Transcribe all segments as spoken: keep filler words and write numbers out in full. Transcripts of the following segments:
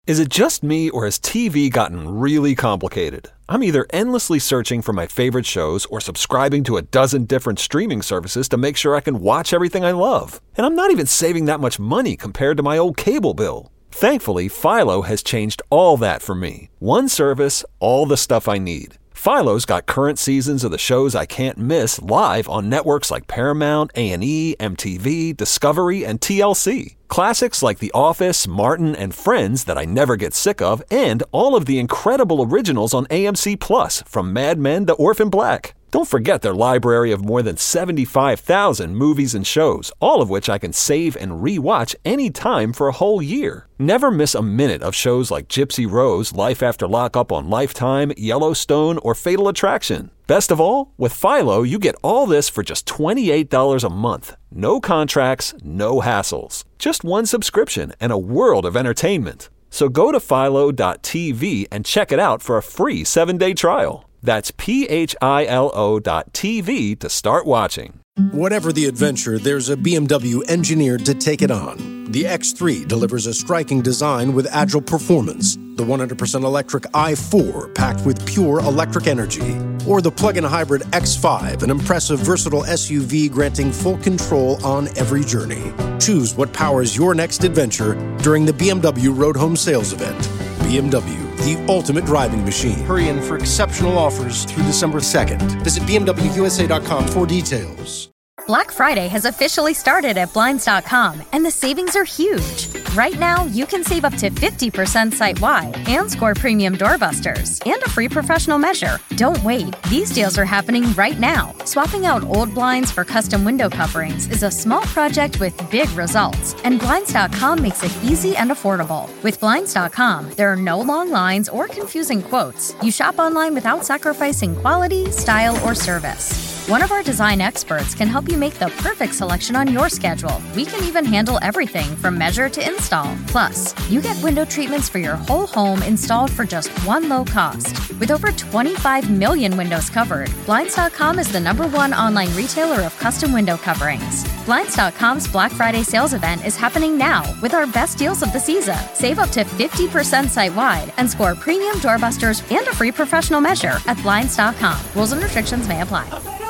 Is it just me, or has T V gotten really complicated? I'm either endlessly searching for my favorite shows or subscribing to a dozen different streaming services to make sure I can watch everything I love. And I'm not even saving that much money compared to my old cable bill. Thankfully, Philo has changed all that for me. One service, all the stuff I need. Philo's got current seasons of the shows I can't miss live on networks like Paramount, A and E, M T V, Discovery, and T L C. Classics like The Office, Martin, and Friends that I never get sick of, and all of the incredible originals on A M C Plus, from Mad Men to Orphan Black. Don't forget their library of more than seventy-five thousand movies and shows, all of which I can save and re-watch anytime for a whole year. Never miss a minute of shows like Gypsy Rose, Life After Lockup on Lifetime, Yellowstone, or Fatal Attraction. Best of all, with Philo, you get all this for just twenty-eight dollars a month. No contracts, no hassles. Just one subscription and a world of entertainment. So go to philo dot t v and check it out for a free seven-day trial. That's P H I L O dot T V to start watching. Whatever the adventure, there's a B M W engineered to take it on. The X three delivers a striking design with agile performance. The one hundred percent electric i four, packed with pure electric energy. Or the plug-in hybrid X five, an impressive, versatile S U V granting full control on every journey. Choose what powers your next adventure during the B M W Road Home Sales Event. B M W, the ultimate driving machine. Hurry in for exceptional offers through December second. Visit B M W U S A dot com for details. Black Friday has officially started at Blinds dot com, and the savings are huge. Right now, you can save up to fifty percent site-wide and score premium doorbusters and a free professional measure. Don't wait. These deals are happening right now. Swapping out old blinds for custom window coverings is a small project with big results, and Blinds dot com makes it easy and affordable. With Blinds dot com, there are no long lines or confusing quotes. You shop online without sacrificing quality, style, or service. One of our design experts can help you make the perfect selection on your schedule. We can even handle everything from measure to install. Plus, you get window treatments for your whole home installed for just one low cost. With over twenty-five million windows covered, Blinds dot com is the number one online retailer of custom window coverings. Blinds dot com's Black Friday sales event is happening now with our best deals of the season. Save up to fifty percent site-wide and score premium doorbusters and a free professional measure at Blinds dot com. Rules and restrictions may apply.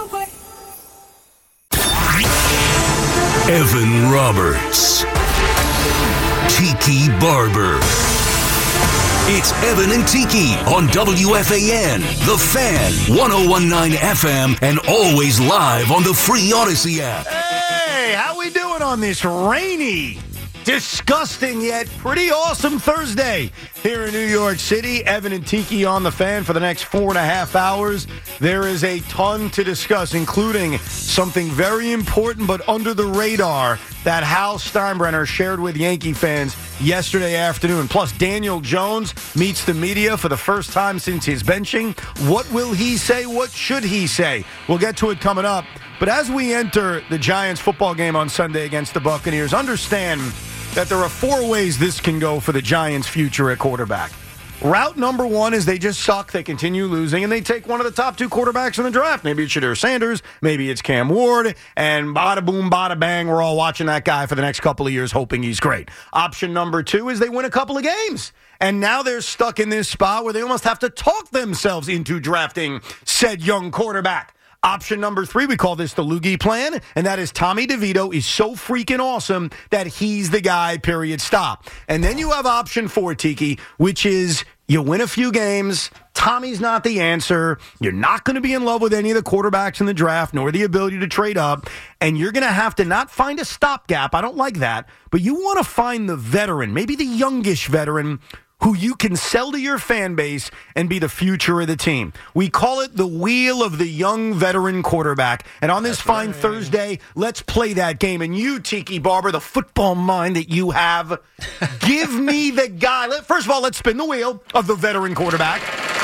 Evan Roberts. Tiki Barber. It's Evan and Tiki on W F A N, The Fan, one oh one point nine F M, and always live on the free Odyssey app. Hey, how we doing on this rainy, disgusting yet pretty awesome Thursday here in New York City? Evan and Tiki on The Fan for the next four and a half hours. There is a ton to discuss, including something very important but under the radar that Hal Steinbrenner shared with Yankee fans yesterday afternoon. Plus, Daniel Jones meets the media for the first time since his benching. What will he say? What should he say? We'll get to it coming up. But as we enter the Giants football game on Sunday against the Buccaneers, understand that there are four ways this can go for the Giants' future at quarterback. Route number one is they just suck, they continue losing, and they take one of the top two quarterbacks in the draft. Maybe it's Shadir Sanders, maybe it's Cam Ward, and bada boom, bada bang, we're all watching that guy for the next couple of years hoping he's great. Option number two is they win a couple of games, and now they're stuck in this spot where they almost have to talk themselves into drafting said young quarterback. Option number three, we call this the Loogie plan, and that is Tommy DeVito is so freaking awesome that he's the guy, period, stop. And then you have option four, Tiki, which is you win a few games, Tommy's not the answer, you're not going to be in love with any of the quarterbacks in the draft, nor the ability to trade up, and you're going to have to not find a stopgap, I don't like that, but you want to find the veteran, maybe the youngish veteran, who you can sell to your fan base and be the future of the team. We call it the wheel of the young veteran quarterback. And on this That's fine right. Thursday, let's play that game. And you, Tiki Barber, the football mind that you have, give me the guy. First of all, let's spin the wheel of the veteran quarterback.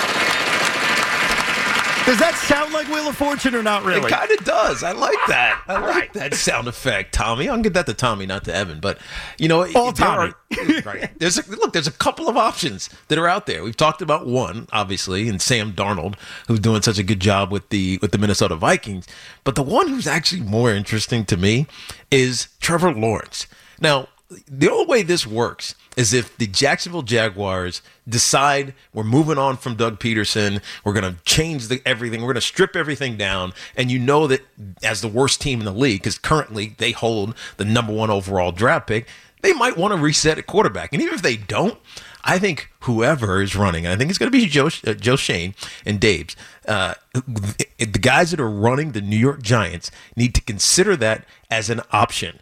Does that sound like Wheel of Fortune or not really? It kind of does. I like that. I like right. that sound effect, Tommy. I'll get that to Tommy, not to Evan. But, you know, all Tommy. Are, right. There's a, look, there's a couple of options that are out there. We've talked about one, obviously, and Sam Darnold, who's doing such a good job with the with the Minnesota Vikings. But the one who's actually more interesting to me is Trevor Lawrence. Now, the only way this works is if the Jacksonville Jaguars decide we're moving on from Doug Peterson, we're going to change the, everything, we're going to strip everything down, and you know that as the worst team in the league, because currently they hold the number one overall draft pick, they might want to reset at quarterback. And even if they don't, I think whoever is running, and I think it's going to be Joe, uh, Joe Schoen and Daves, uh, the guys that are running the New York Giants need to consider that as an option.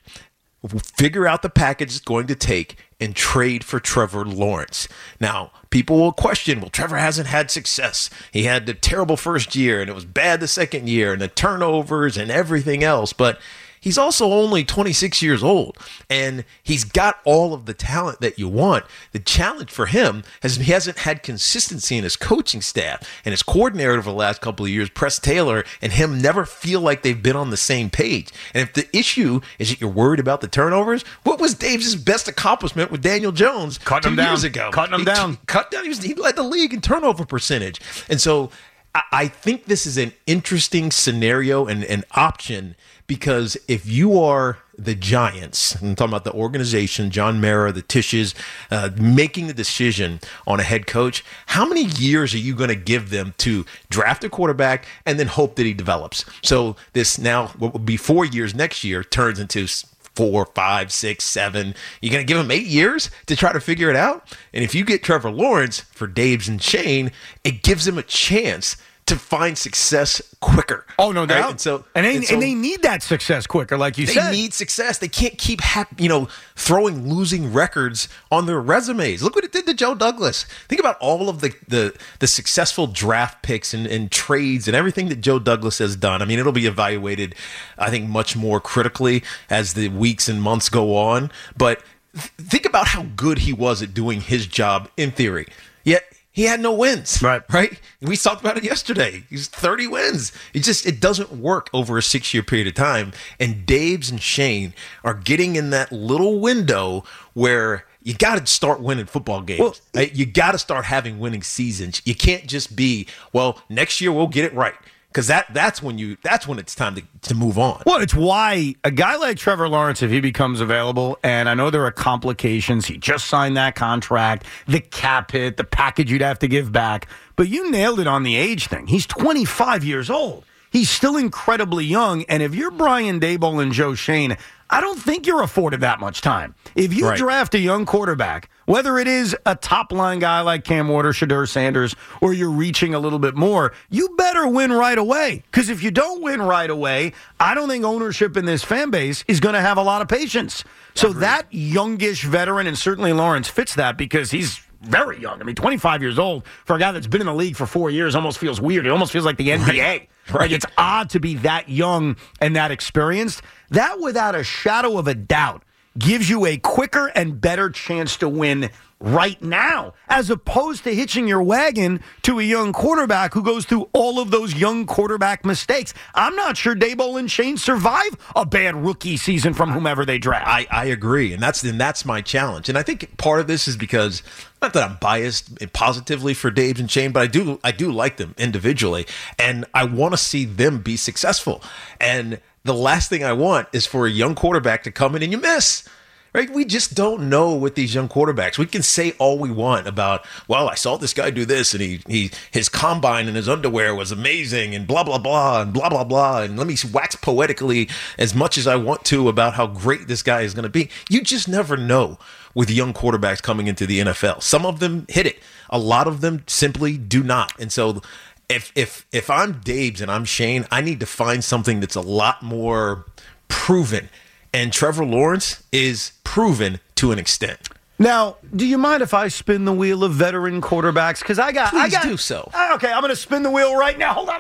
Figure out the package it's going to take and trade for Trevor Lawrence. Now, people will question, well, Trevor hasn't had success. He had the terrible first year, and it was bad the second year, and the turnovers and everything else. But he's also only twenty-six years old, and he's got all of the talent that you want. The challenge for him is he hasn't had consistency in his coaching staff, and his coordinator over the last couple of years, Press Taylor, and him never feel like they've been on the same page. And if the issue is that you're worried about the turnovers, what was Dave's best accomplishment with Daniel Jones Cutting two him down. years ago? Cutting him he, down. He cut down. He, was, he led the league in turnover percentage. And so I, I think this is an interesting scenario and an option, because if you are the Giants, I'm talking about the organization, John Mara, the Tisches, uh, making the decision on a head coach, how many years are you going to give them to draft a quarterback and then hope that he develops? So this now, what will be four years next year, turns into four, five, six, seven. You're going to give him eight years to try to figure it out? And if you get Trevor Lawrence for Daves and Schoen, it gives him a chance to find success quicker. Oh, no doubt. Right? And so, and they, and so and they need that success quicker, like you they said. They need success. They can't keep, ha- you know, throwing losing records on their resumes. Look what it did to Joe Douglas. Think about all of the the, the successful draft picks and, and trades and everything that Joe Douglas has done. I mean, it'll be evaluated, I think, much more critically as the weeks and months go on. But th- think about how good he was at doing his job in theory. Yet he had no wins. Right. Right? We talked about it yesterday. He's thirty wins. It just, it doesn't work over a six-year period of time. And Daves and Schoen are getting in that little window where you got to start winning football games. Well, right? You got to start having winning seasons. You can't just be, well, next year we'll get it right. Because that, that's when you that's when it's time to, to move on. Well, it's why a guy like Trevor Lawrence, if he becomes available, and I know there are complications, he just signed that contract, the cap hit, the package you'd have to give back, but you nailed it on the age thing. He's twenty-five years old. He's still incredibly young, and if you're Brian Daboll and Joe Schoen, I don't think you're afforded that much time. If you right. draft a young quarterback, whether it is a top-line guy like Cam Ward or Shedeur Sanders, or you're reaching a little bit more, you better win right away. Because if you don't win right away, I don't think ownership in this fan base is going to have a lot of patience. So that youngish veteran, and certainly Lawrence fits that because he's very young. I mean, twenty-five years old for a guy that's been in the league for four years almost feels weird. It almost feels like the N B A. Right. Right. Like it's odd to be that young and that experienced. That, without a shadow of a doubt, gives you a quicker and better chance to win right now, as opposed to hitching your wagon to a young quarterback who goes through all of those young quarterback mistakes. I'm not sure Daboll and Schoen survive a bad rookie season from whomever they draft. I, I agree, and that's and that's my challenge. And I think part of this is because, not that I'm biased positively for Daves and Schoen, but I do I do like them individually, and I want to see them be successful. And the last thing I want is for a young quarterback to come in and you miss. Right? We just don't know with these young quarterbacks. We can say all we want about, well, I saw this guy do this, and he he his combine and his underwear was amazing, and blah, blah, blah, and blah, blah, blah. And let me wax poetically as much as I want to about how great this guy is going to be. You just never know with young quarterbacks coming into the N F L. Some of them hit it. A lot of them simply do not. And so if if if I'm Daves and I'm Schoen, I need to find something that's a lot more proven. And Trevor Lawrence is proven to an extent. Now, do you mind if I spin the wheel of veteran quarterbacks? Because I got, Please I got, do so. Okay, I'm going to spin the wheel right now. Hold on.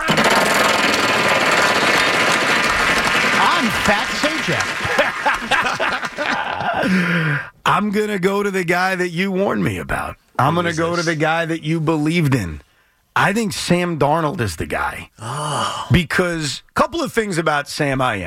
I'm Fat Sajak. I'm going to go to the guy that you warned me about. I'm going to go this? to the guy that you believed in. I think Sam Darnold is the guy. Oh. Because a couple of things about Sam I am.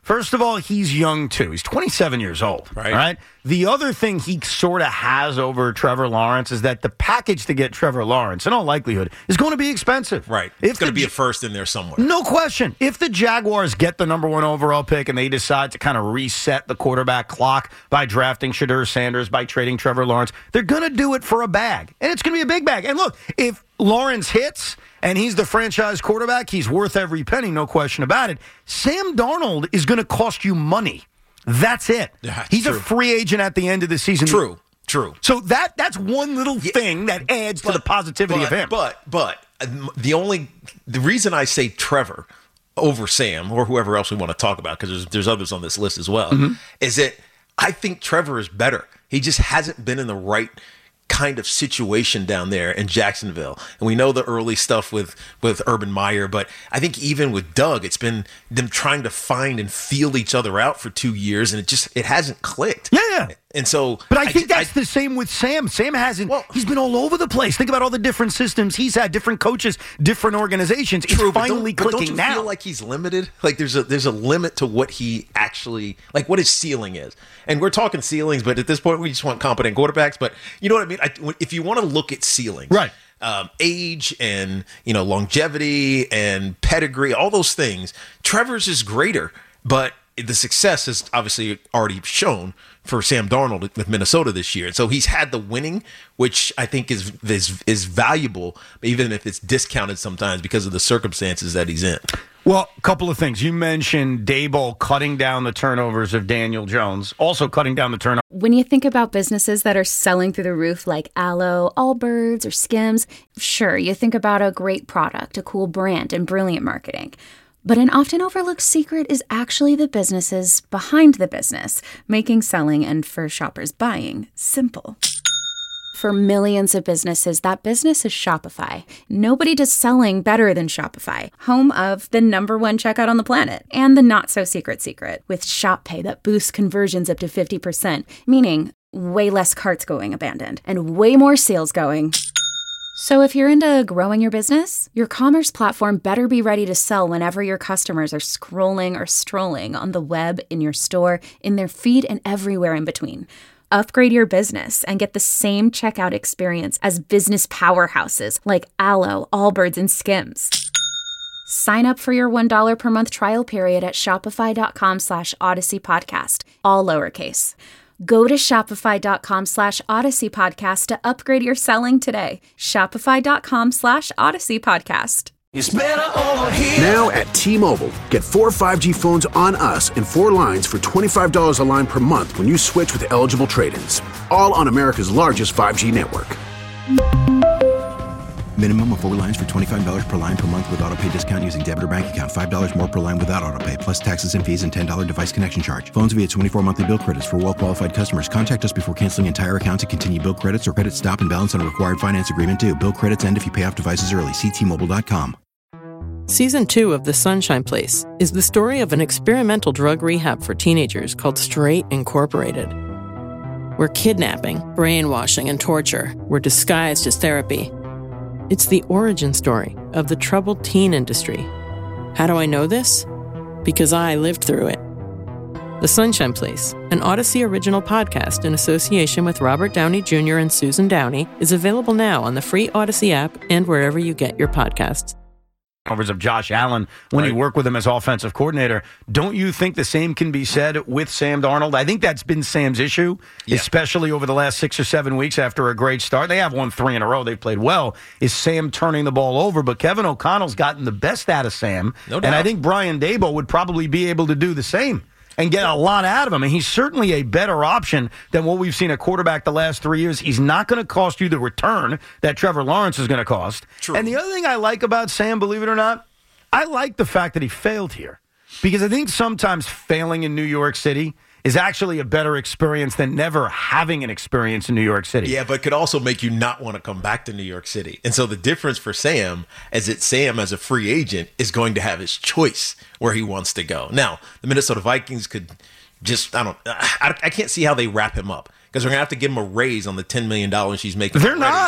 First of all, he's young, too. He's twenty-seven years old. Right. right? The other thing he sort of has over Trevor Lawrence is that the package to get Trevor Lawrence, in all likelihood, is going to be expensive. Right. If It's going to the- be a first in there somewhere. No question. If the Jaguars get the number one overall pick and they decide to kind of reset the quarterback clock by drafting Shadur Sanders, by trading Trevor Lawrence, they're going to do it for a bag. And it's going to be a big bag. And look, if Lawrence hits and he's the franchise quarterback, he's worth every penny, no question about it. Sam Darnold is going to cost you money. That's it. Yeah, he's true. a free agent at the end of the season. True. True. So that that's one little Yeah, thing that adds but, to the positivity but, of him. But but the only the reason I say Trevor over Sam or whoever else we want to talk about, because there's there's others on this list as well, Mm-hmm. is that I think Trevor is better. He just hasn't been in the right kind of situation down there in Jacksonville. And we know the early stuff with with Urban Meyer, but I think even with Doug, it's been them trying to find and feel each other out for two years, and it just it hasn't clicked. Yeah, yeah. And so, But I think I, that's the same with Sam. Sam hasn't. Well- he's been all over the place. Think about all the different systems he's had, different coaches, different organizations. True, it's but finally don't, but clicking don't you now. feel like he's limited? Like there's a there's a limit to what he actually like what his ceiling is. And we're talking ceilings, but at this point we just want competent quarterbacks. But you know what I mean? I, if you want to look at ceilings, Right. Um, age and you know longevity and pedigree, all those things, Trevor's is greater, but the success is obviously already shown for Sam Darnold with Minnesota this year. And so he's had the winning, which I think is is is valuable, even if it's discounted sometimes because of the circumstances that he's in. Well, a couple of things. You mentioned Daboll cutting down the turnovers of Daniel Jones, also cutting down the turnovers. When you think about businesses that are selling through the roof like Aloe, Allbirds, or Skims, sure, you think about a great product, a cool brand, and brilliant marketing. But an often overlooked secret is actually the businesses behind the business, making selling and for shoppers buying simple. For millions of businesses, that business is Shopify. Nobody does selling better than Shopify, home of the number one checkout on the planet and the not-so-secret secret with Shop Pay that boosts conversions up to fifty percent, meaning way less carts going abandoned and way more sales going. So if you're into growing your business, your commerce platform better be ready to sell whenever your customers are scrolling or strolling on the web, in your store, in their feed, and everywhere in between. Upgrade your business and get the same checkout experience as business powerhouses like Aloe, Allbirds, and Skims. Sign up for your one dollar per month trial period at shopify.com slash Odyssey Podcast, all lowercase. Go to shopify.com slash Odyssey Podcast to upgrade your selling today. Shopify.com slash Odyssey Podcast. Now at T-Mobile, get four five G phones on us and four lines for twenty-five dollars a line per month when you switch with eligible trade-ins. All on America's largest five G network. Minimum of four lines for twenty-five dollars per line per month with autopay discount using debit or bank account. five dollars more per line without autopay, plus taxes and fees and ten dollars device connection charge. Phones via twenty-four monthly bill credits for well-qualified customers. Contact us before canceling entire account to continue bill credits or credit stop and balance on a required finance agreement due. Bill credits end if you pay off devices early. See T Mobile dot com. Season two of The Sunshine Place is the story of an experimental drug rehab for teenagers called Straight Incorporated, where kidnapping, brainwashing, and torture were disguised as therapy. It's the origin story of the troubled teen industry. How do I know this? Because I lived through it. The Sunshine Place, an Odyssey original podcast in association with Robert Downey Junior and Susan Downey, is available now on the free Odyssey app and wherever you get your podcasts. Of Josh Allen when Right. he worked with him as offensive coordinator. Don't you think the same can be said with Sam Darnold? I think that's been Sam's issue, Yeah. especially over the last six or seven weeks after a great start. They have won three in a row. They've played well. Is Sam turning the ball over? But Kevin O'Connell's gotten the best out of Sam. No and I doubt. think Brian Daboll would probably be able to do the same and get a lot out of him. And he's certainly a better option than what we've seen a quarterback the last three years. He's not going to cost you the return that Trevor Lawrence is going to cost. True. And the other thing I like about Sam, believe it or not, I like the fact that he failed here, because I think sometimes failing in New York City is actually a better experience than never having an experience in New York City. Yeah, but could also make you not want to come back to New York City. And so the difference for Sam is that Sam, as a free agent, is going to have his choice where he wants to go. Now, the Minnesota Vikings could just, I don't, I, I can't see how they wrap him up, because they're going to have to give him a raise on the ten million dollars he's making. They're already. not.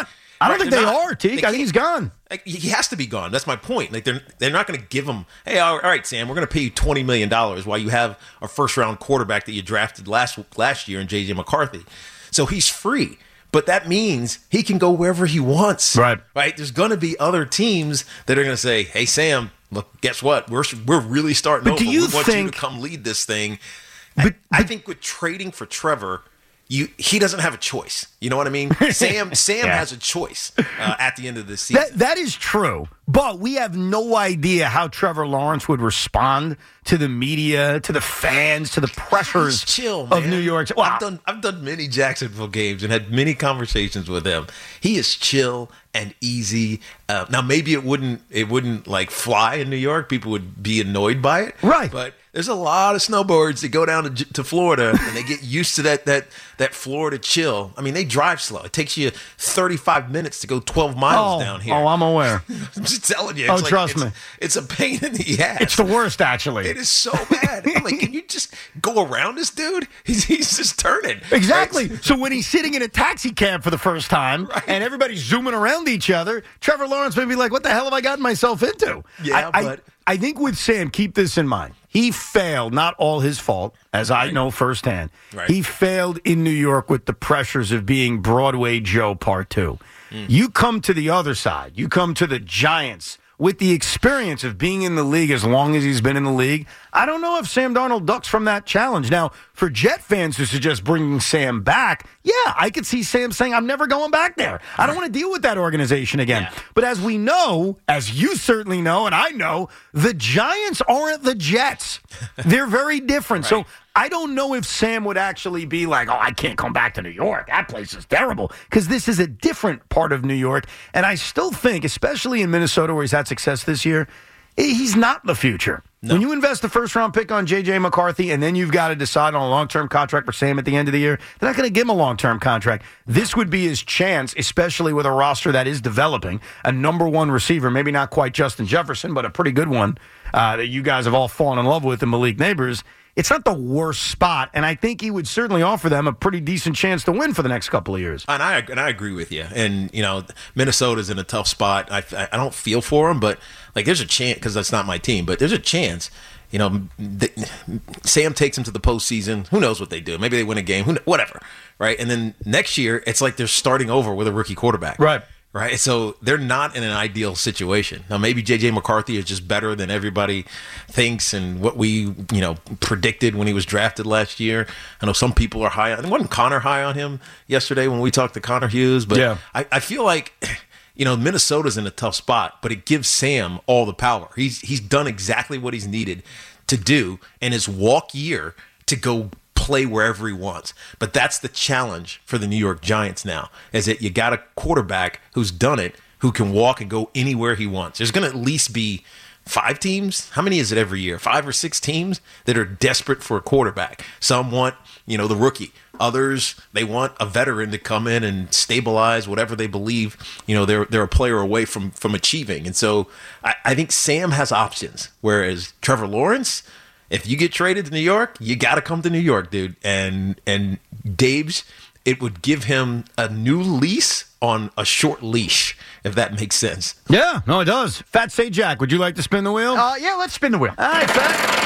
I don't Right, think they not. are, Teague. They I think he's gone. Like, he has to be gone. That's my point. Like they're they're not going to give him. Hey, all right, Sam, we're going to pay you twenty million dollars while you have a first round quarterback that you drafted last last year in J J McCarthy. So he's free. But that means he can go wherever he wants. Right. Right. There's going to be other teams that are going to say, "Hey, Sam, look, guess what? We're we're really starting But over. do you we want think, you to come lead this thing." But, I, I but, think with trading for Trevor, you he doesn't have a choice. You know what I mean? Sam Sam Yeah. has a choice uh, at the end of the season. that that is true. But we have no idea how Trevor Lawrence would respond to the media, to the fans, to the pressures He's chill, of man. New York. Well, I've done I've done many Jacksonville games and had many conversations with him. He is chill and easy. Uh, now maybe it wouldn't it wouldn't like fly in New York. People would be annoyed by it, Right. But there's a lot of snowboards that go down to, to Florida and they get used to that that that Florida chill. I mean, they drive slow. It takes you thirty-five minutes to go twelve miles oh, down here. oh, I'm aware. I'm just telling you. Oh, It's like, trust it's, me. It's a pain in the ass. It's the worst, actually. It is so bad. I'm like, can you just go around this dude? He's, he's just turning. Exactly. Right? So when he's sitting in a taxi cab for the first time Right. and everybody's zooming around each other, Trevor Lawrence may be like, what the hell have I gotten myself into? Yeah, I, but- I, I think with Sam, keep this in mind. He failed, not all his fault, as I know firsthand. Right. He failed in New York with the pressures of being Broadway Joe Part Two. Mm. You come to the other side. You come to the Giants with the experience of being in the league as long as he's been in the league. I don't know if Sam Darnold ducks from that challenge. Now, for Jet fans who suggest bringing Sam back, yeah, I could see Sam saying, I'm never going back there. I don't want to deal with that organization again. Yeah. But as we know, as you certainly know, and I know, the Giants aren't the Jets. They're very different. Right. So I don't know if Sam would actually be like, oh, I can't come back to New York. That place is terrible. Because this is a different part of New York. And I still think, especially in Minnesota where he's had success this year, he's not the future. No. When you invest the first round pick on J J McCarthy and then you've got to decide on a long-term contract for Sam at the end of the year, they're not going to give him a long-term contract. This would be his chance, especially with a roster that is developing a number one receiver, maybe not quite Justin Jefferson, but a pretty good one uh, that you guys have all fallen in love with in Malik Neighbors. It's not the worst spot, and I think he would certainly offer them a pretty decent chance to win for the next couple of years. And I and I agree with you. And you know, Minnesota's in a tough spot. I, I don't feel for him, but like there's a chance because that's not my team. But there's a chance. You know, th- Sam takes them to the postseason. Who knows what they do? Maybe they win a game. Who kn- whatever, right? And then next year, it's like they're starting over with a rookie quarterback. Right. Right. So they're not in an ideal situation. Now, maybe J J McCarthy is just better than everybody thinks and what we, you know, predicted when he was drafted last year. I know some people are high on, wasn't Connor high on him yesterday when we talked to Connor Hughes? But Yeah. I, I feel like, you know, Minnesota's in a tough spot, but it gives Sam all the power. He's he's done exactly what he's needed to do in his walk year to go play wherever he wants. But that's the challenge for the New York Giants now, is that you got a quarterback who's done it, who can walk and go anywhere he wants. There's going to at least be five teams. How many is it every year? Five or six teams that are desperate for a quarterback. Some want, you know, the rookie. Others, they want a veteran to come in and stabilize whatever they believe, you know, they're they're a player away from from achieving. And so I, I think Sam has options, whereas Trevor Lawrence, if you get traded to New York, you got to come to New York, dude. And and Dave's, it would give him a new lease on a short leash, if that makes sense. Yeah, no, it does. Fat Say Jack, would you like to spin the wheel? Uh, yeah, let's spin the wheel. All right,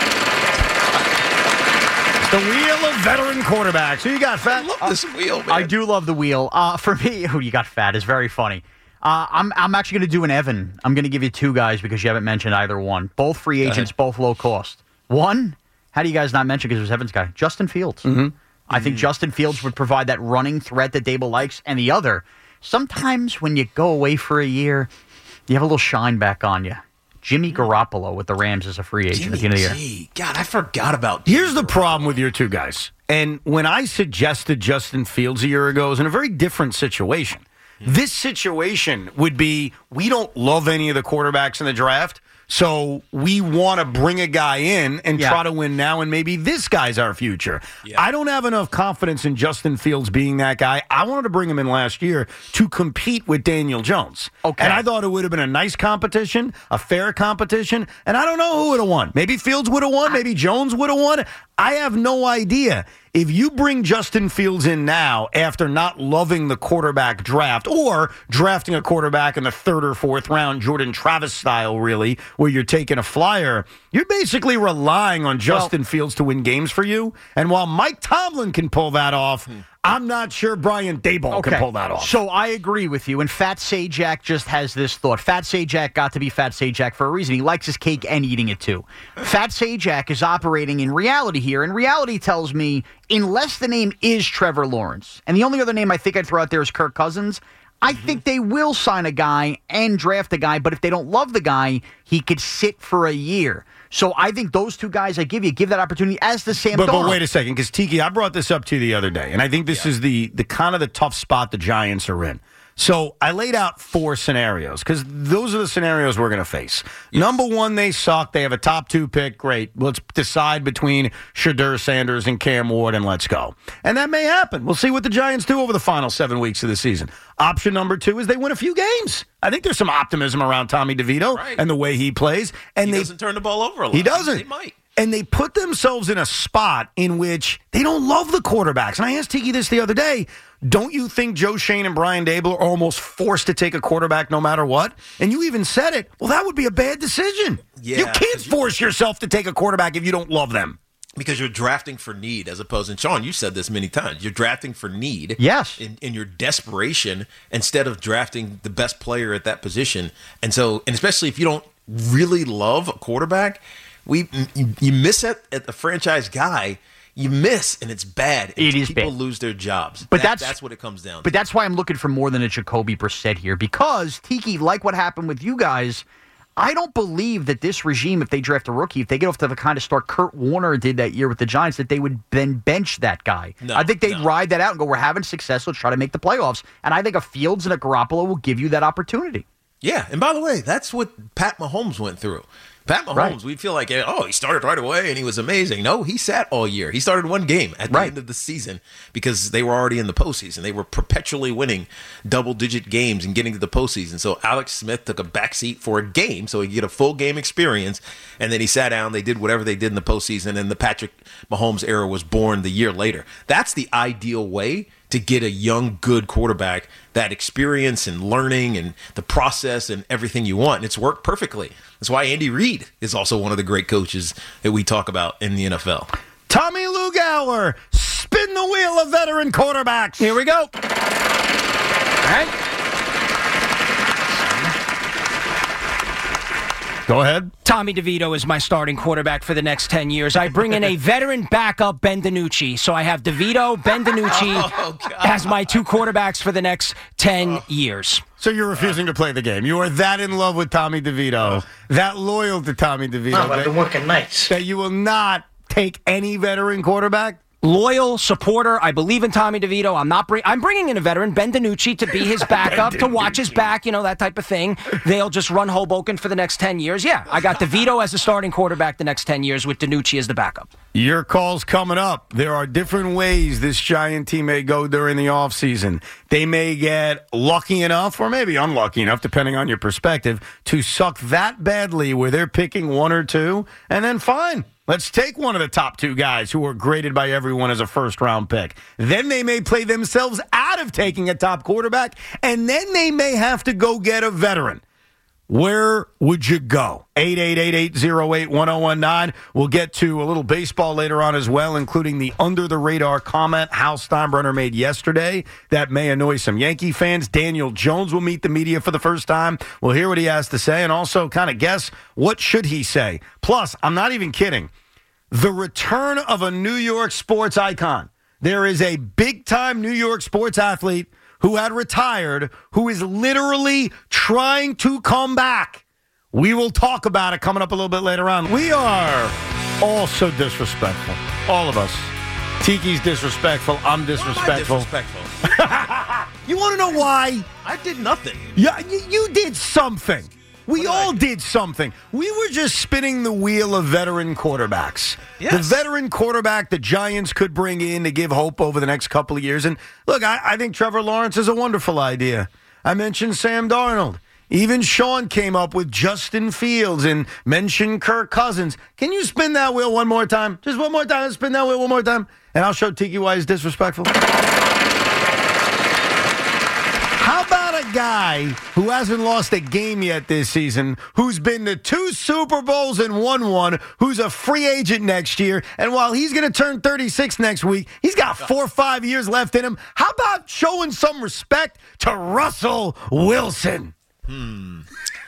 Fat. The wheel of veteran quarterbacks. Who you got, Fat? I love this wheel, man. I do love the wheel. Uh, for me, who you got, Fat, is very funny. Uh, I'm I'm actually going to do an Evan. I'm going to give you two guys because you haven't mentioned either one. Both free agents, both low cost. One, how do you guys not mention, because it was Evan's guy? Justin Fields. Mm-hmm. I think Justin Fields would provide that running threat that Dable likes. And the other, sometimes when you go away for a year, you have a little shine back on you. Jimmy Garoppolo with the Rams as a free agent Jimmy at the end of the year. G. God, I forgot about Jimmy Here's the Garoppolo. problem with your two guys. And when I suggested Justin Fields a year ago, it was in a very different situation. This situation would be, we don't love any of the quarterbacks in the draft, so we want to bring a guy in and Yeah. try to win now, and maybe this guy's our future. Yeah. I don't have enough confidence in Justin Fields being that guy. I wanted to bring him in last year to compete with Daniel Jones. Okay. And I thought it would have been a nice competition, a fair competition, and I don't know who would have won. Maybe Fields would have won, maybe Jones would have won. I have no idea. If you bring Justin Fields in now after not loving the quarterback draft or drafting a quarterback in the third or fourth round, Jordan Travis style, really, where you're taking a flyer, you're basically relying on Justin well, Fields to win games for you. And while Mike Tomlin can pull that off, hmm. I'm not sure Brian Daboll okay. can pull that off. So I agree with you. And Fat Sajak just has this thought. Fat Sajak got to be Fat Sajak for a reason. He likes his cake and eating it too. Fat Sajak is operating in reality here. And reality tells me, unless the name is Trevor Lawrence, and the only other name I think I'd throw out there is Kirk Cousins, I mm-hmm. think they will sign a guy and draft a guy. But if they don't love the guy, he could sit for a year. So I think those two guys I give you, give that opportunity as the Sam But, Darnold. but wait a second, because Tiki, I brought this up to you the other day, and I think this yeah. is the the kind of the tough spot the Giants are in. So I laid out four scenarios, because those are the scenarios we're going to face. Yes. Number one, they suck. They have a top two pick. Great. Let's decide between Shadur Sanders and Cam Ward, and let's go. And that may happen. We'll see what the Giants do over the final seven weeks of the season. Option number two is they win a few games. I think there's some optimism around Tommy DeVito right. and the way he plays. And he they, doesn't turn the ball over a lot. He doesn't. They might. And they put themselves in a spot in which they don't love the quarterbacks. And I asked Tiki this the other day. Don't you think Joe Schoen and Brian Daboll are almost forced to take a quarterback no matter what? And you even said it. Well, that would be a bad decision. Yeah, you can't force yourself to take a quarterback if you don't love them. Because you're drafting for need as opposed, and Sean, you said this many times, you're drafting for need. Yes. In, in your desperation instead of drafting the best player at that position. And so, and especially if you don't really love a quarterback, we you, you miss it at the franchise guy. You miss, and it's bad. And it is people bad. lose their jobs. But that, that's, that's what it comes down to. But that's why I'm looking for more than a Jacoby Brissett here. Because, Tiki, like what happened with you guys, I don't believe that this regime, if they draft a rookie, if they get off to the kind of start Kurt Warner did that year with the Giants, that they would then bench that guy. No, I think they'd no. ride that out and go, we're having success, let's try to make the playoffs. And I think a Fields and a Garoppolo will give you that opportunity. Yeah, and by the way, that's what Pat Mahomes went through. Pat Mahomes, right. we feel like, oh, he started right away and he was amazing. No, he sat all year. He started one game at the right. end of the season because they were already in the postseason. They were perpetually winning double-digit games and getting to the postseason. So Alex Smith took a backseat for a game so he could get a full game experience, and then he sat down. They did whatever they did in the postseason, and the Patrick Mahomes era was born the year later. That's the ideal way to get a young, good quarterback, that experience and learning and the process and everything you want. And it's worked perfectly. That's why Andy Reid is also one of the great coaches that we talk about in the N F L. Tommy Lugauer, spin the wheel of veteran quarterbacks. Here we go. All right. Go ahead. Tommy DeVito is my starting quarterback for the next ten years. I bring in a veteran backup, Ben DiNucci. So I have DeVito, Ben DiNucci oh, as my two quarterbacks for the next ten oh. years. So you're refusing to play the game. You are that in love with Tommy DeVito, that loyal to Tommy DeVito. Oh, I've been working nights. That you will not take any veteran quarterback? Loyal supporter. I believe in Tommy DeVito. I'm not. Bring, I'm bringing in a veteran, Ben DiNucci, to be his backup, to watch his back. You know, that type of thing. They'll just run Hoboken for the next ten years. Yeah, I got DeVito as the starting quarterback the next ten years with DiNucci as the backup. Your call's coming up. There are different ways this Giant team may go during the offseason. They may get lucky enough, or maybe unlucky enough, depending on your perspective, to suck that badly where they're picking one or two, and then fine. Let's take one of the top two guys who are graded by everyone as a first-round pick. Then they may play themselves out of taking a top quarterback, and then they may have to go get a veteran. Where would you go? eight eight eight, eight oh eight, one oh one nine. We'll get to a little baseball later on as well, including the under-the-radar comment Hal Steinbrenner made yesterday that may annoy some Yankee fans. Daniel Jones will meet the media for the first time. We'll hear what he has to say and also kind of guess what should he say. Plus, I'm not even kidding. The return of a New York sports icon. There is a big-time New York sports athlete who had retired, who is literally trying to come back. We will talk about it coming up a little bit later on. We are all so disrespectful. All of us. Tiki's disrespectful. I'm disrespectful. Why am I disrespectful? You want to know why? I did nothing. Yeah, you, you did something. We all did something. We were just spinning the wheel of veteran quarterbacks. Yes. The veteran quarterback the Giants could bring in to give hope over the next couple of years. And look, I, I think Trevor Lawrence is a wonderful idea. I mentioned Sam Darnold. Even Sean came up with Justin Fields and mentioned Kirk Cousins. Can you spin that wheel one more time? Just one more time. Let's spin that wheel one more time. And I'll show Tiki why he's disrespectful. How about a guy who hasn't lost a game yet this season, who's been to two Super Bowls and won one, who's a free agent next year, and while he's going to turn thirty-six next week, he's got four or five years left in him. How about showing some respect to Russell Wilson? Hmm.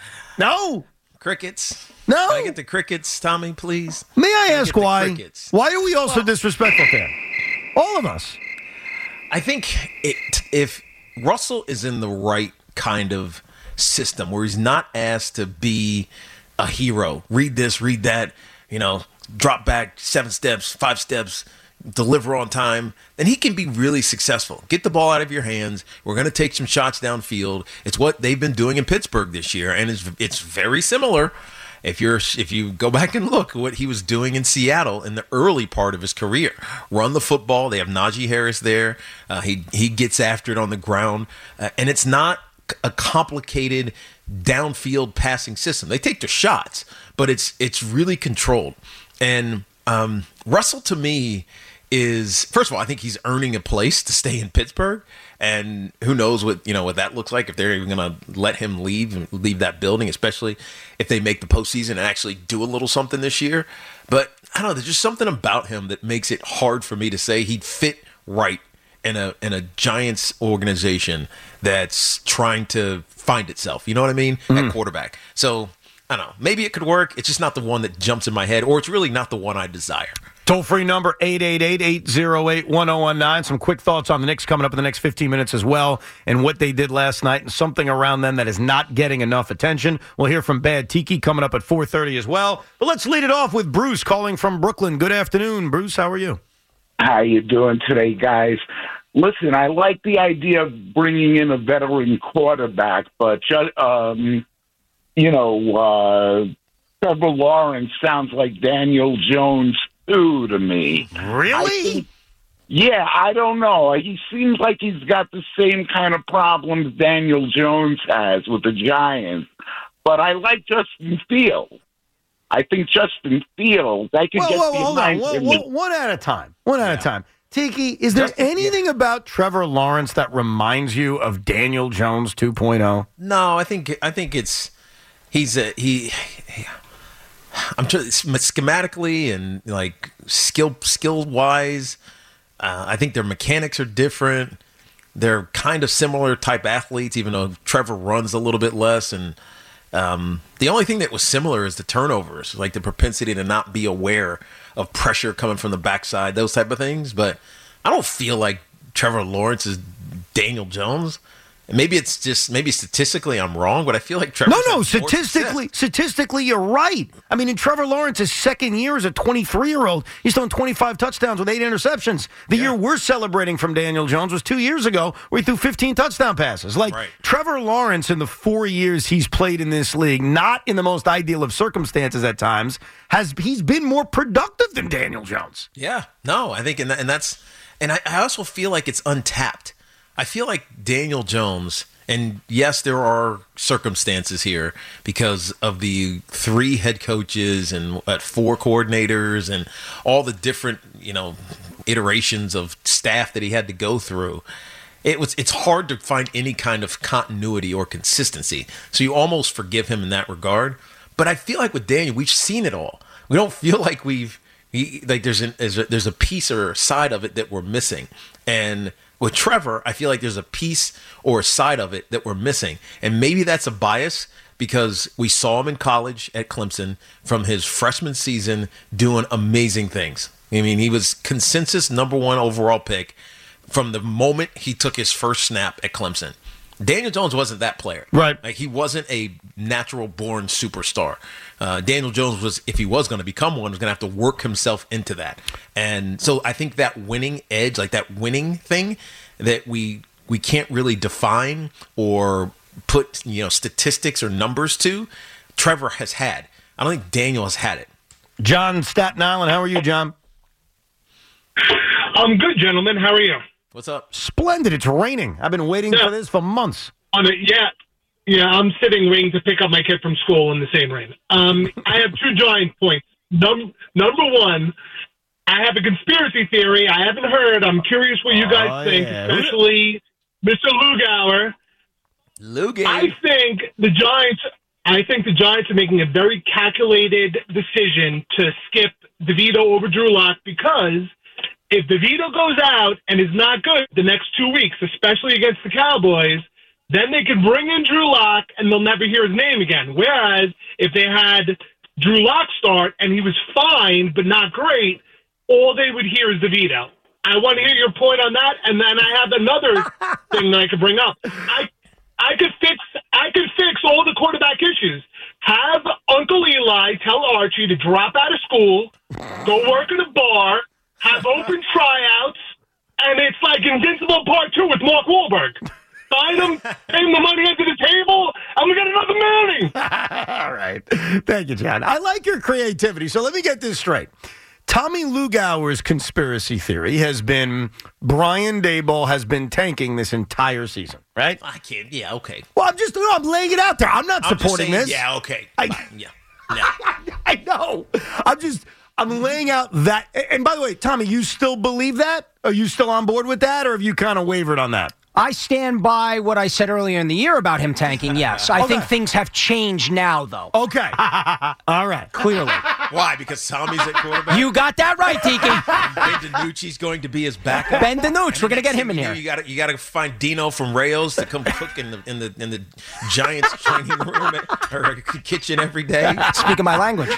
No. Crickets. No. Can I get the crickets, Tommy, please? May I Can ask get the why? crickets? Why are we all so Well- disrespectful to him? All of us. I think it, if Russell is in the right kind of system where he's not asked to be a hero, read this, read that, you know, drop back seven steps, five steps, deliver on time, then he can be really successful. Get the ball out of your hands. We're going to take some shots downfield. It's what they've been doing in Pittsburgh this year, and it's it's very similar. If you're if you go back and look at what he was doing in Seattle in the early part of his career, run the football. They have Najee Harris there. Uh, he he gets after it on the ground, uh, and it's not a complicated downfield passing system. They take their shots, but it's it's really controlled. And um, Russell, to me, is, first of all, I think he's earning a place to stay in Pittsburgh, and who knows what you know what that looks like, if they're even going to let him leave and leave that building, especially if they make the postseason and actually do a little something this year. But I don't know, there's just something about him that makes it hard for me to say he'd fit right in a in a Giants organization that's trying to find itself. You know what I mean? Mm. At quarterback. So I don't know. Maybe it could work. It's just not the one that jumps in my head, or it's really not the one I desire. Toll-free number, eight eight eight, eight oh eight, one oh one nine. Some quick thoughts on the Knicks coming up in the next fifteen minutes as well, and what they did last night, and something around them that is not getting enough attention. We'll hear from Bad Tiki coming up at four thirty as well. But let's lead it off with Bruce calling from Brooklyn. Good afternoon, Bruce. How are you? How you doing today, guys? Listen, I like the idea of bringing in a veteran quarterback, but, um, you know, uh, Trevor Lawrence sounds like Daniel Jones too to me. Really? I think, yeah, I don't know. He seems like he's got the same kind of problems Daniel Jones has with the Giants. But I like Justin Fields. I think Justin Fields, I can Whoa, get whoa, hold on. behind One, him. one, one at a time. One at a time. Tiki, is there Justin- anything about Trevor Lawrence that reminds you of Daniel Jones two point oh? No, I think I think it's he's a he. he I'm trying schematically and like skill skill wise. Uh, I think their mechanics are different. They're kind of similar type athletes, even though Trevor runs a little bit less. And um, the only thing that was similar is the turnovers, like the propensity to not be aware of pressure coming from the backside, those type of things. But I don't feel like Trevor Lawrence is Daniel Jones. And maybe it's just, maybe statistically I'm wrong, but I feel like Trevor. No, no, statistically, statistically you're right. I mean, in Trevor Lawrence's second year as a twenty-three-year-old, he's thrown twenty-five touchdowns with eight interceptions. The Yeah. year we're celebrating from Daniel Jones was two years ago, where he threw fifteen touchdown passes. Like, Right. Trevor Lawrence, in the four years he's played in this league, not in the most ideal of circumstances at times, has he's been more productive than Daniel Jones. Yeah, no, I think, and, that, and that's, and I, I also feel like it's untapped. I feel like Daniel Jones, and yes, there are circumstances here because of the three head coaches and what, four coordinators and all the different, you know, iterations of staff that he had to go through. It was it's hard to find any kind of continuity or consistency. So you almost forgive him in that regard. But I feel like with Daniel, we've seen it all. We don't feel like we've he, like there's an there's a, there's a piece or a side of it that we're missing. And with Trevor, I feel like there's a piece or a side of it that we're missing. And maybe that's a bias because we saw him in college at Clemson from his freshman season doing amazing things. I mean, he was consensus number one overall pick from the moment he took his first snap at Clemson. Daniel Jones wasn't that player. Right. Like, he wasn't a natural born superstar. Uh, Daniel Jones was, if he was going to become one, was going to have to work himself into that. And so I think that winning edge, like that winning thing that we we can't really define or put, you know, statistics or numbers to, Trevor has had. I don't think Daniel has had it. John, Staten Island, how are you, John? I'm good, gentlemen. How are you? What's up? Splendid. It's raining. I've been waiting Yeah. for this for months. On it, yeah, Yeah, I'm sitting waiting to pick up my kid from school in the same rain. Um, I have two giant points. Num- number one, I have a conspiracy theory. I haven't heard. I'm curious what you guys oh, think, yeah. especially Mister Lugauer. Lugie. I think the Giants. I think the Giants are making a very calculated decision to skip DeVito over Drew Lock because if DeVito goes out and is not good the next two weeks, especially against the Cowboys, then they can bring in Drew Lock and they'll never hear his name again. Whereas if they had Drew Lock start and he was fine but not great, all they would hear is DeVito. I want to hear your point on that, and then I have another thing that I could bring up. I I could fix I could fix all the quarterback issues. Have Uncle Eli tell Archie to drop out of school, go work in a bar, have open tryouts, and it's like Invincible Part Two with Mark Wahlberg. Sign him, pay him the money under the table, and we got another Manning. All right. Thank you, John. I like your creativity. So let me get this straight. Tommy Lugauer's conspiracy theory has been Brian Daboll has been tanking this entire season, right? I can't. Yeah, okay. Well, I'm just, no, I'm laying it out there. I'm not I'm supporting just saying, this. Yeah, okay. I, Fine. Yeah. No. I know. I'm just, I'm laying out that. And by the way, Tommy, you still believe that? Are you still on board with that, or have you kind of wavered on that? I stand by what I said earlier in the year about him tanking, yes. I Okay. think things have changed now, though. Okay. All right. Clearly. Why? Because Tommy's at quarterback? You got that right, Tiki. Ben DiNucci's going to be his backup. Ben DiNucci. We're going to get him in here. You got you got to find Dino from Rails to come cook in the in the in the Giants training room at, or kitchen every day. Speaking my language.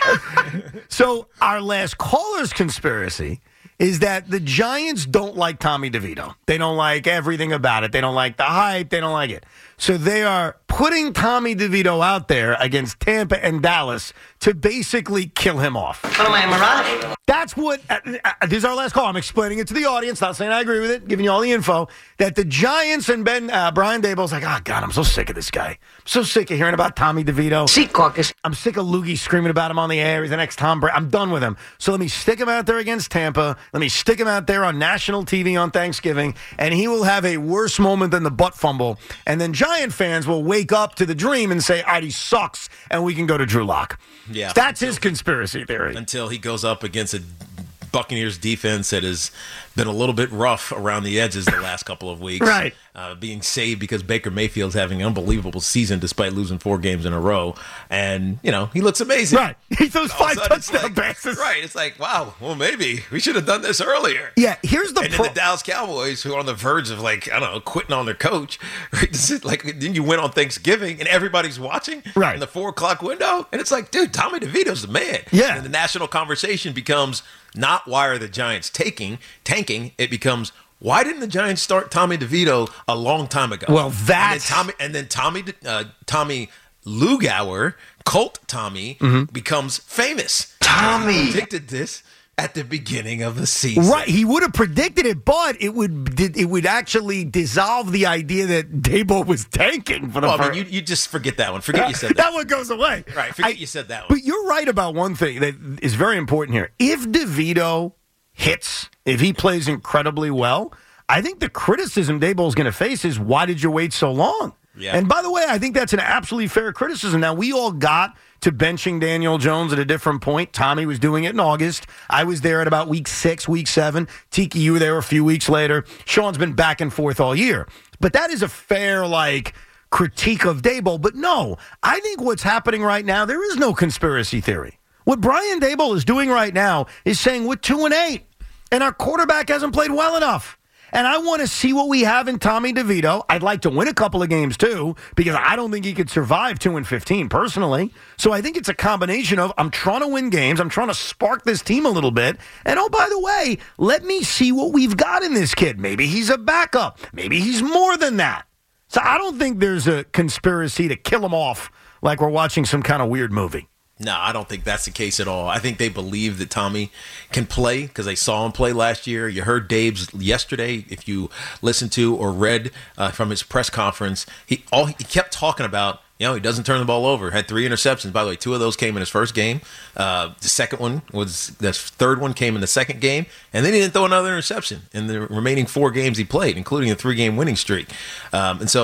So our last caller's conspiracy is that the Giants don't like Tommy DeVito. They don't like everything about it. They don't like the hype. They don't like it. So they are putting Tommy DeVito out there against Tampa and Dallas to basically kill him off. What am I, a mirage? That's what, uh, uh, this is our last call. I'm explaining it to the audience, not saying I agree with it, giving you all the info, that the Giants and Ben, uh, Brian Daboll's like, oh, God, I'm so sick of this guy. I'm so sick of hearing about Tommy DeVito. Seat caucus. I'm sick of Loogie screaming about him on the air. He's the next Tom Brady. I'm done with him. So let me stick him out there against Tampa. Let me stick him out there on national T V on Thanksgiving, and he will have a worse moment than the butt fumble. And then Giant fans will wake up to the dream and say, all right, he sucks, and we can go to Drew Lock. Yeah. That's his conspiracy theory. Until he goes up against a Buccaneers defense that has been a little bit rough around the edges the last couple of weeks. Right. Uh, being saved because Baker Mayfield's having an unbelievable season despite losing four games in a row. And, you know, he looks amazing. Right. He throws All of five a sudden, it's touchdown like- passes. Right. It's like, wow, well, maybe we should have done this earlier. Yeah, here's the And pro- then the Dallas Cowboys, who are on the verge of, like, I don't know, quitting on their coach. Right? This is like, then you win on Thanksgiving and everybody's watching Right. in the four o'clock window. And it's like, dude, Tommy DeVito's the man. Yeah. And the national conversation becomes not why are the Giants taking, tanking. It becomes, why didn't the Giants start Tommy DeVito a long time ago? Well, that's- and then Tommy and then Tommy uh, Tommy Lugauer, Colt Tommy, Mm-hmm. becomes famous. Tommy. Predicted this at the beginning of the season. Right, he would have predicted it, but it would it would actually dissolve the idea that Daboll was tanking for the Well, I first. mean, you, you just forget that one. Forget you said that. That one goes away. Right, forget I- you said that one. But you're right about one thing that is very important here. If DeVito hits, if he plays incredibly well, I think the criticism Daboll's going to face is, why did you wait so long? Yeah. And by the way, I think that's an absolutely fair criticism. Now, we all got to benching Daniel Jones at a different point. Tommy was doing it in August. I was there at about week six, week seven. Tiki, you were there a few weeks later. Sean's been back and forth all year. But that is a fair, like, critique of Daboll. But no, I think what's happening right now, there is no conspiracy theory. What Brian Daboll is doing right now is saying we're two and eight, and our quarterback hasn't played well enough. And I want to see what we have in Tommy DeVito. I'd like to win a couple of games, too, because I don't think he could survive two and fifteen, personally. So I think it's a combination of I'm trying to win games, I'm trying to spark this team a little bit, and oh, by the way, let me see what we've got in this kid. Maybe he's a backup. Maybe he's more than that. So I don't think there's a conspiracy to kill him off like we're watching some kind of weird movie. No, I don't think that's the case at all. I think they believe that Tommy can play because they saw him play last year. You heard Dave's yesterday, if you listened to or read uh, from his press conference, he all he kept talking about, you know, he doesn't turn the ball over. Had three interceptions. By the way, two of those came in his first game. Uh, the second one was, the third one came in the second game. And then he didn't throw another interception in the remaining four games he played, including a three-game winning streak. Um, and so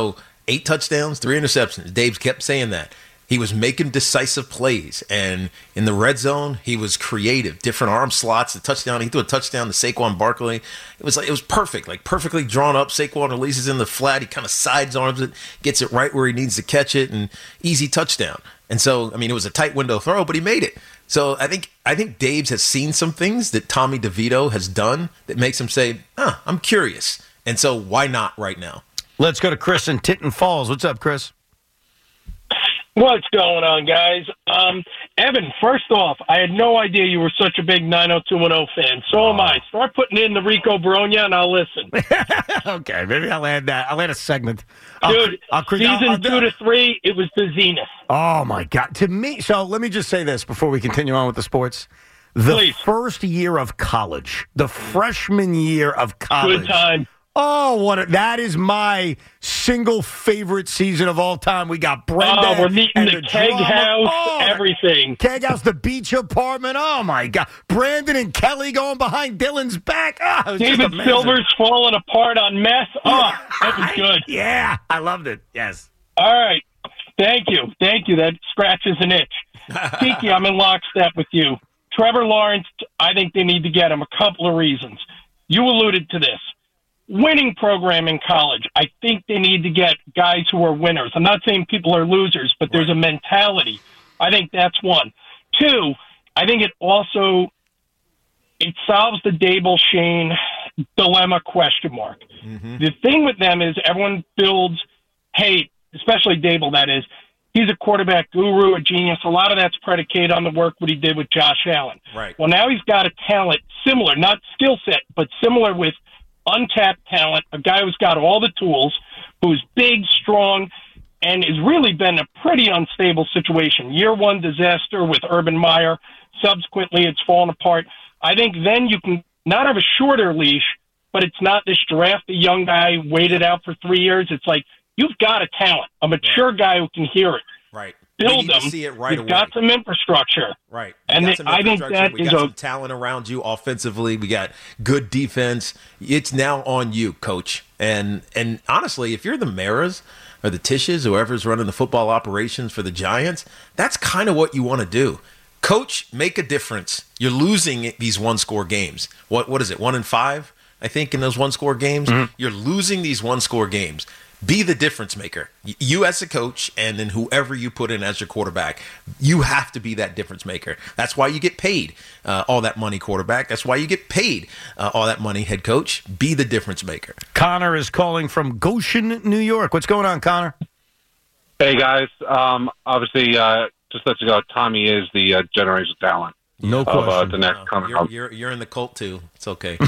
eight touchdowns, three interceptions. Dave kept saying that. He was making decisive plays, and in the red zone, he was creative. Different arm slots, the touchdown. He threw a touchdown to Saquon Barkley. It was like it was perfect, like perfectly drawn up. Saquon releases in the flat. He kind of sides arms it, gets it right where he needs to catch it, and easy touchdown. And so, I mean, it was a tight window throw, but he made it. So I think I think Dave's has seen some things that Tommy DeVito has done that makes him say, "Huh, I'm curious." And so, why not right now? Let's go to Chris in Tinton Falls. What's up, Chris? What's going on, guys? Um, Evan, first off, I had no idea you were such a big nine oh two one oh fan. So oh. am I. Start putting in the Rico Bronya, and I'll listen. Okay, maybe I'll add that. I'll add a segment. Dude, I'll, I'll, season I'll, I'll, two to three, it was the zenith. Oh, my God. To me, so let me just say this before we continue on with the sports. The Please. first year of college, the freshman year of college. Good time. Oh, what a, that is my single favorite season of all time. We got Brenda. Oh, we're meeting and the, the keg drama. house, oh, everything. Keg house, the beach apartment. Oh, my God. Brandon and Kelly going behind Dylan's back. Oh, it was David just amazing. Silver's falling apart on mess. Oh, that was good. Yeah, I loved it. Yes. All right. Thank you. Thank you. That scratches an itch. Tiki, I'm in lockstep with you. Trevor Lawrence, I think they need to get him. A couple of reasons. You alluded to this. Winning program in college. I think they need to get guys who are winners. I'm not saying people are losers, but there's a mentality. I think that's one. Two, I think it also it solves the Dable Shane dilemma question mark. Mm-hmm. The thing with them is everyone builds hate, especially Dable, that is. He's a quarterback guru, a genius. A lot of that's predicated on the work what he did with Josh Allen. Right. Well, now he's got a talent similar, not skill set, but similar with untapped talent, a guy who's got all the tools, who's big, strong, and has really been a pretty unstable situation. Year one disaster with Urban Meyer. Subsequently, it's fallen apart. I think then you can not have a shorter leash, but it's not this draft a young guy, waited out for three years. It's like you've got a talent, a mature right. guy who can hear it. Right. Build them. See it right You've away. got some infrastructure. Right. And they, I think that we is got a some talent around you offensively. We got good defense. It's now on you, coach. And and honestly, if you're the Maras or the Tishes, whoever's running the football operations for the Giants, that's kind of what you want to do. Coach, make a difference. You're losing these one-score games. What What is it, one and five, I think, in those one-score games? Mm-hmm. You're losing these one-score games. Be the difference maker. You as a coach, and then whoever you put in as your quarterback, you have to be that difference maker. That's why you get paid uh, all that money, quarterback. That's why you get paid uh, all that money, head coach. Be the difference maker. Connor is calling from Goshen, New York. What's going on, Connor? Hey, guys. Um, obviously, uh, just let you go, Tommy is the uh, generational talent. No of, question. Uh, the next no, coming you're, up. You're, you're in the cult, too. It's okay.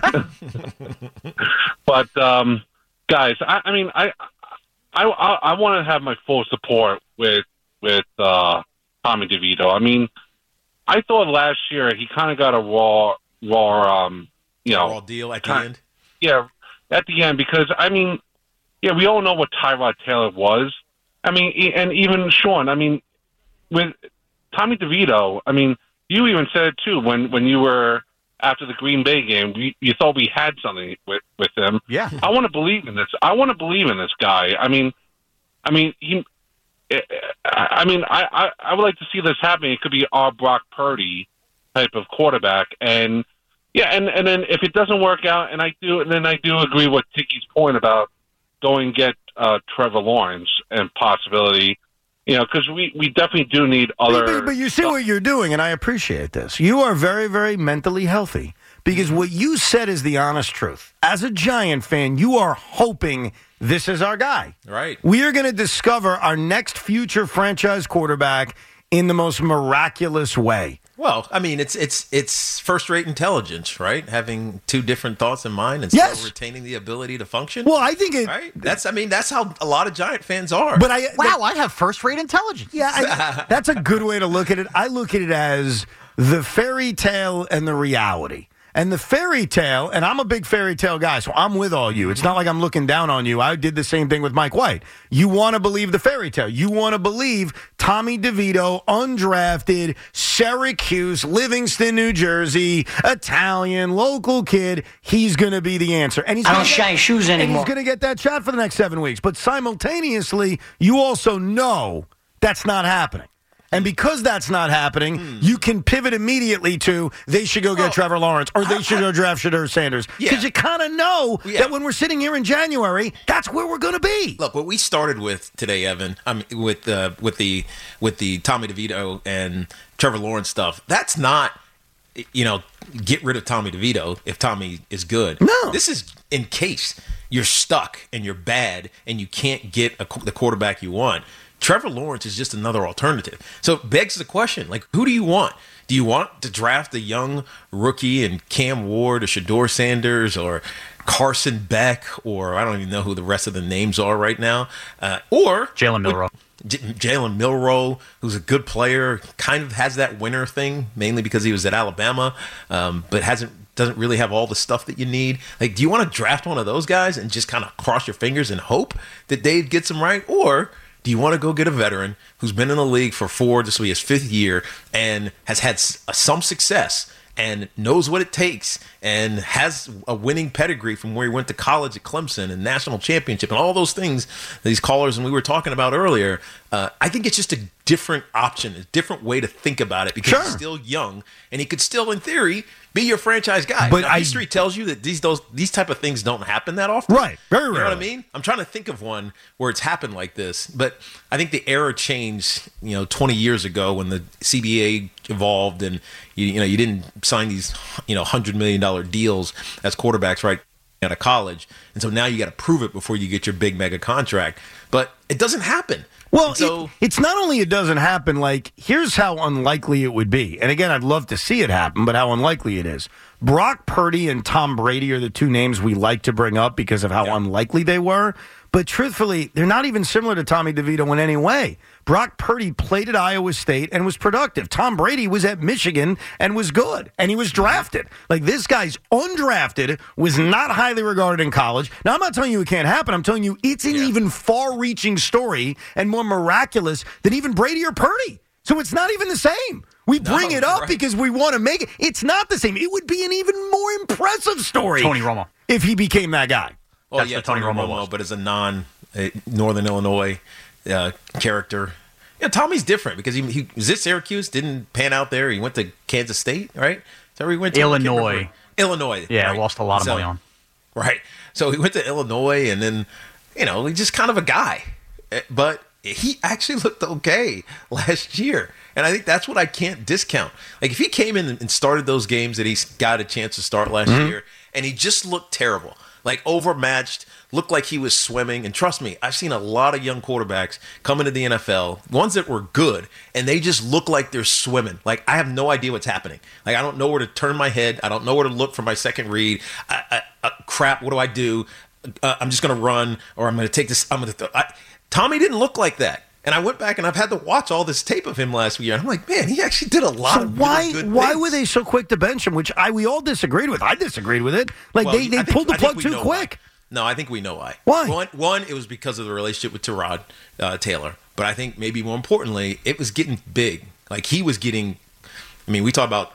But... Um, Guys, I, I mean, I, I, I, I want to have my full support with with uh, Tommy DeVito. I mean, I thought last year he kind of got a raw, raw, um, you know, raw deal at the kind, end. Yeah, at the end because I mean, yeah, we all know what Tyrod Taylor was. I mean, and even Sean. I mean, with Tommy DeVito. I mean, you even said it too when when you were. After the Green Bay game, we, you thought we had something with, with him. Yeah, I want to believe in this. I want to believe in this guy. I mean, I mean, he. I mean, I, I, I would like to see this happening. It could be our Brock Purdy type of quarterback, and yeah, and, and then if it doesn't work out, and I do, and then I do agree with Tiki's point about going get uh, Trevor Lawrence and possibility. You know, because we, we definitely do need other... But, but you see what you're doing, and I appreciate this. You are very, very mentally healthy because what you said is the honest truth. As a Giant fan, you are hoping this is our guy. Right. We are going to discover our next future franchise quarterback in the most miraculous way. Well, I mean, it's it's it's first-rate intelligence, right? Having two different thoughts in mind and still yes. retaining the ability to function. Well, I think it. Right? That's I mean, that's how a lot of Giant fans are. But I wow, I have first-rate intelligence. Yeah, I, that's a good way to look at it. I look at it as the fairy tale and the reality. And the fairy tale, and I'm a big fairy tale guy, so I'm with all you. It's not like I'm looking down on you. I did the same thing with Mike White. You want to believe the fairy tale. You want to believe Tommy DeVito, undrafted, Syracuse, Livingston, New Jersey, Italian, local kid. He's going to be the answer. And he's I don't get, shine shoes anymore. And he's going to get that shot for the next seven weeks. But simultaneously, you also know that's not happening. And because that's not happening, mm. you can pivot immediately to they should go get oh, Trevor Lawrence or they I, should go draft Shedeur Sanders. Because yeah. you kind of know yeah. that when we're sitting here in January, that's where we're going to be. Look, what we started with today, Evan, I mean, with uh, with the with the Tommy DeVito and Trevor Lawrence stuff, that's not, you know, get rid of Tommy DeVito if Tommy is good. No. This is in case you're stuck and you're bad and you can't get a, the quarterback you want. Trevor Lawrence is just another alternative. So it begs the question, like, who do you want? Do you want to draft a young rookie and Cam Ward or Shedeur Sanders or Carson Beck or I don't even know who the rest of the names are right now? Uh, or Jalen Milroe. J- Jalen Milroe, who's a good player, kind of has that winner thing, mainly because he was at Alabama, um, but hasn't doesn't really have all the stuff that you need. Like, do you want to draft one of those guys and just kind of cross your fingers and hope that Dave gets them right? Or do you want to go get a veteran who's been in the league for four, this will be his fifth year, and has had some success and knows what it takes and has a winning pedigree from where he went to college at Clemson and national championship and all those things these callers and we were talking about earlier? Uh, I think it's just a different option, a different way to think about it because sure. he's still young and he could still, in theory, be your franchise guy. But now, I, history tells you that these those these type of things don't happen that often. Right, very rarely. You know what I mean? I'm trying to think of one where it's happened like this. But I think the era changed, you know, twenty years ago when the C B A evolved and, you, you know, you didn't sign these, you know, one hundred million dollars deals as quarterbacks right out of college. And so now you got to prove it before you get your big mega contract. But it doesn't happen. Well, so, it, it's not only it doesn't happen, like, here's how unlikely it would be. And again, I'd love to see it happen, but how unlikely it is. Brock Purdy and Tom Brady are the two names we like to bring up because of how yeah. unlikely they were. But truthfully, they're not even similar to Tommy DeVito in any way. Brock Purdy played at Iowa State and was productive. Tom Brady was at Michigan and was good, and he was drafted. Like, this guy's undrafted, was not highly regarded in college. Now, I'm not telling you it can't happen. I'm telling you it's an yeah. even far-reaching story and more miraculous than even Brady or Purdy. So it's not even the same. We bring no, it up right. because we want to make it. It's not the same. It would be an even more impressive story. Tony Romo. If he became that guy. Oh, That's yeah, Tony, Tony Romo, Romo but as a non-Northern uh, Illinois uh, character. Yeah, Tommy's different because he, he was at Syracuse, didn't pan out there. He went to Kansas State, right? So he went to Illinois. Illinois. Yeah, right? lost a lot of so, money on. Right. So he went to Illinois, and then, you know, he's just kind of a guy. But he actually looked okay last year. And I think that's what I can't discount. Like, if he came in and started those games that he got a chance to start last mm-hmm. year, and he just looked terrible, like overmatched, looked like he was swimming. And trust me, I've seen a lot of young quarterbacks come into the N F L, ones that were good, and they just look like they're swimming. Like, I have no idea what's happening. Like, I don't know where to turn my head. I don't know where to look for my second read. I, I, I, crap, what do I do? Uh, I'm just going to run, or I'm going to take this. I'm going to. Th- I, Tommy didn't look like that. And I went back and I've had to watch all this tape of him last year. And I'm like, man, he actually did a lot so of why, really good why things. were they so quick to bench him? Which I we all disagreed with. I disagreed with it. Like, well, they, they think, pulled the plug too quick. Why. No, I think we know why. Why? One, one, it was because of the relationship with Tyrod uh, Taylor. But I think maybe more importantly, it was getting big. Like, he was getting, I mean, we talk about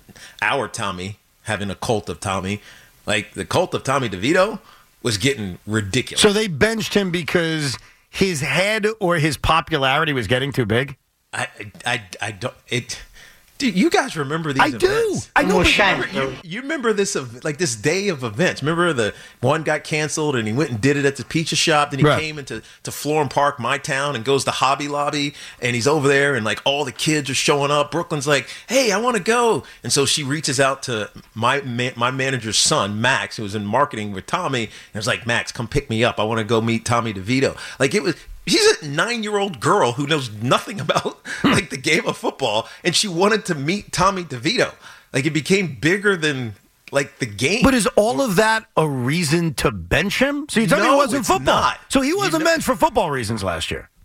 our Tommy having a cult of Tommy. Like, the cult of Tommy DeVito was getting ridiculous. So they benched him because his head or his popularity was getting too big? I, I, I don't. It. Dude, you guys remember these I events? do. I know. But remember, you, you remember this of like this day of events. Remember the one got canceled and he went and did it at the pizza shop. Then he right. came into to Florham Park, my town, and goes to Hobby Lobby. And he's over there and like all the kids are showing up. Brooklyn's like, hey, I want to go. And so she reaches out to my man, my manager's son, Max, who was in marketing with Tommy. And was like, Max, come pick me up. I want to go meet Tommy DeVito. Like it was. She's a nine-year-old girl who knows nothing about like the game of football, and she wanted to meet Tommy DeVito. Like, it became bigger than like the game. But is all of that a reason to bench him? So you tell no, me it wasn't it's football. Not. So he wasn't you know, benched for football reasons last year. I,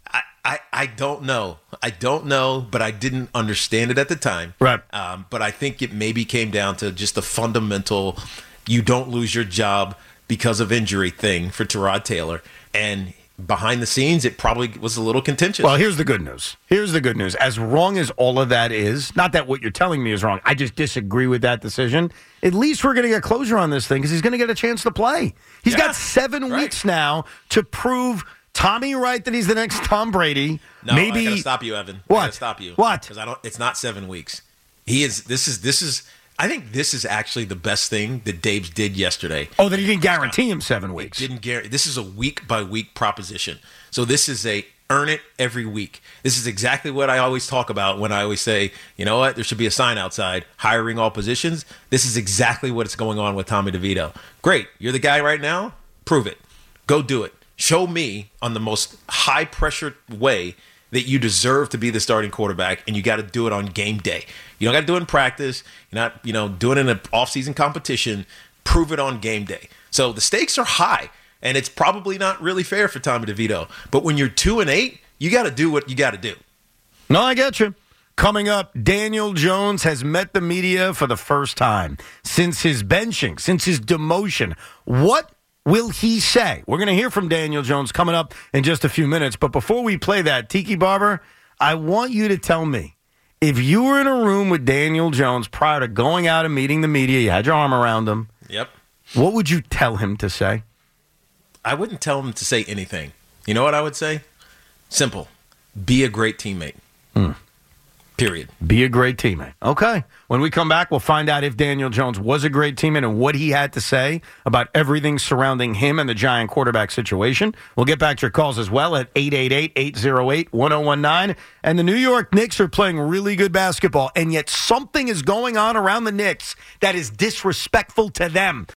I, I don't know. I don't know, but I didn't understand it at the time. Right. Um, but I think it maybe came down to just the fundamental, you don't lose your job because of injury thing for Tyrod Taylor. And behind the scenes, it probably was a little contentious. Well, here's the good news. Here's the good news. As wrong as all of that is, not that what you're telling me is wrong, I just disagree with that decision. At least we're going to get closure on this thing because he's going to get a chance to play. He's Yeah, got seven right. weeks now to prove Tommy right that he's the next Tom Brady. No, Maybe I gotta stop you, Evan. What? I gotta stop you. What? Because I don't. It's not seven weeks. He is. This is. This is. I think this is actually the best thing that Dave's did yesterday. Oh, that he didn't guarantee him seven weeks. Didn't guarantee. This is a week by week proposition. So this is a earn it every week. This is exactly what I always talk about when I always say, you know what, there should be a sign outside, hiring all positions. This is exactly what's going on with Tommy DeVito. Great. You're the guy right now. Prove it. Go do it. Show me on the most high pressure way that you deserve to be the starting quarterback, and you got to do it on game day. You don't got to do it in practice. You're not, you know, doing it in an off-season competition. Prove it on game day. So the stakes are high, and it's probably not really fair for Tommy DeVito. But when you're two and eight, you got to do what you got to do. No, I get you. Coming up, Daniel Jones has met the media for the first time since his benching, since his demotion. What will he say? We're going to hear from Daniel Jones coming up in just a few minutes. But before we play that, Tiki Barber, I want you to tell me, if you were in a room with Daniel Jones prior to going out and meeting the media, you had your arm around him. Yep. What would you tell him to say? I wouldn't tell him to say anything. You know what I would say? Simple. Be a great teammate. Hmm. Period. Be a great teammate. Okay. When we come back, we'll find out if Daniel Jones was a great teammate and what he had to say about everything surrounding him and the Giant quarterback situation. We'll get back to your calls as well at eight eight eight, eight oh eight, one oh one nine. And the New York Knicks are playing really good basketball, and yet something is going on around the Knicks that is disrespectful to them.